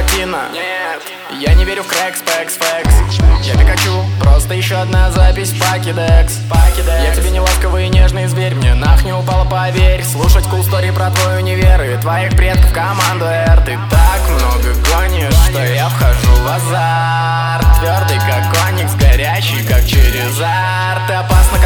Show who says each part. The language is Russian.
Speaker 1: плотина. Нет, я не верю в крэк, спекс, фэкс. Я Пикачу, просто еще одна запись в покедекс. Я тебе не ласковый и нежный зверь, мне нах не упала, поверь. Слушать cool story про твой универ и твоих предков в команду R. Ты так много гонишь, что я вхожу в азарт. Твердый как оникс, горячий как через арт. Ты опасно